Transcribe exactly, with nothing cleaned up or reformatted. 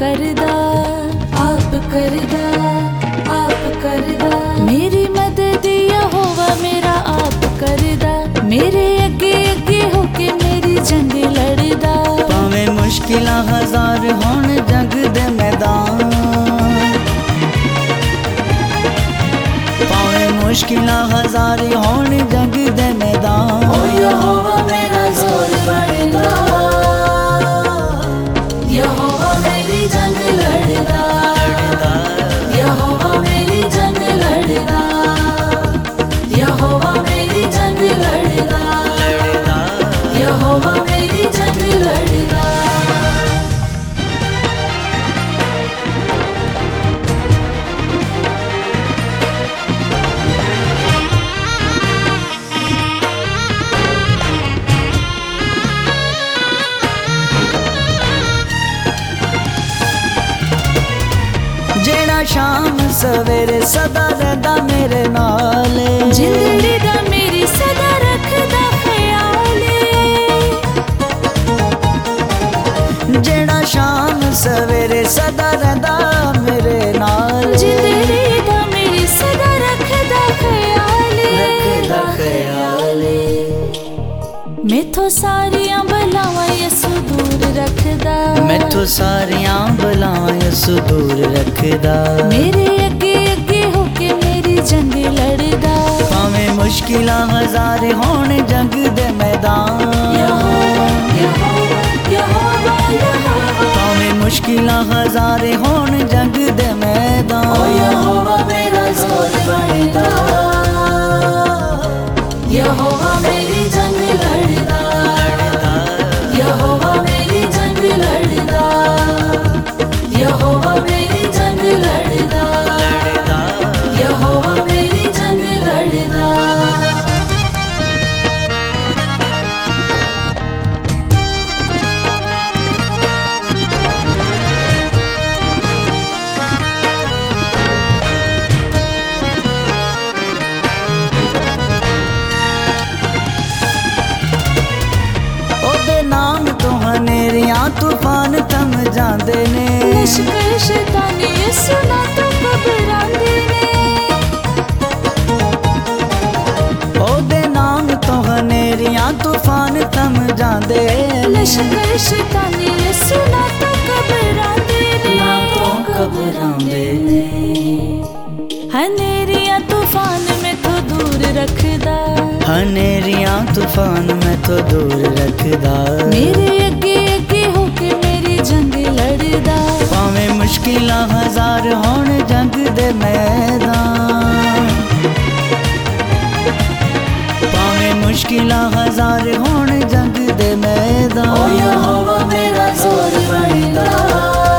करदा, आप करदा, आप करदा। मेरी मदद यहोवा मेरा आप करदा, मेरे अगे अगे होके मेरी जंग लड़दा। भावें मुश्किलां हजार होण जंग दे मैदान, भावें मुश्किलां हजार होण जंग दे मैदान। ओ यहोवा मेरा जोर बनदा, यहोवा मेरी जंग लड़दा, यहोवा मेरी जंग लड़दा, यहोवा मेरी जंग लड़दा, यहोवा मेरी जंग लड़दा। जेड़ा शाम सवेरे सदा रहदा मेरे नाल, जिंदड़ी दा मेरी सदा रखदा ख्याल। जेड़ा शाम सवेरे सदा रहदा मेरे नाल, जिंदड़ी दा मेरी सदा रखदा ख्याल, रखदा ख्याल। मैथों सारियां बलावां यसु दूर रखदा, मैथों सारियां बलावां यसु दूर रखदा। मेरे अगे अगे होके मेरी जंग लड़दा। भावें मुश्किलां हजार होण जंग दे मैदान, यहोवा यहोवा यहोवा, भावें मुश्किलां हजार होण जंग दे मैदान। ओ यहोवा मेरा जोर बनदा, यहोवा मेरी जंग लड़दा, यहोवा मेरी जंग लड़दा, यहोवा मेरी जंग लड़दा, यहोवा मेरी जंग लड़दा। ओदे नाम तो हनेरियां तूफान थम जांदे ने, लश्कर शैतानी यसु नां तो घबरांदे ने। ओदे नाम तो हनेरियां तूफान थम जांदे, लश्कर शैतानी यसु नां तो घबरांदे ने, ना तो घबरांदे ने। हनेरियां तूफान में तो दूर रखदा, हनेरियां तूफान में तो दूर रखदा। मेरे अगे अगे होके मेरी जंग लड़दा। भावें मुश्किलां हजार होण जंग दे मैदान, भावें मुश्किलां हजार होण जंग दे मैदान। ओ यहोवा मेरा जोर बनदा,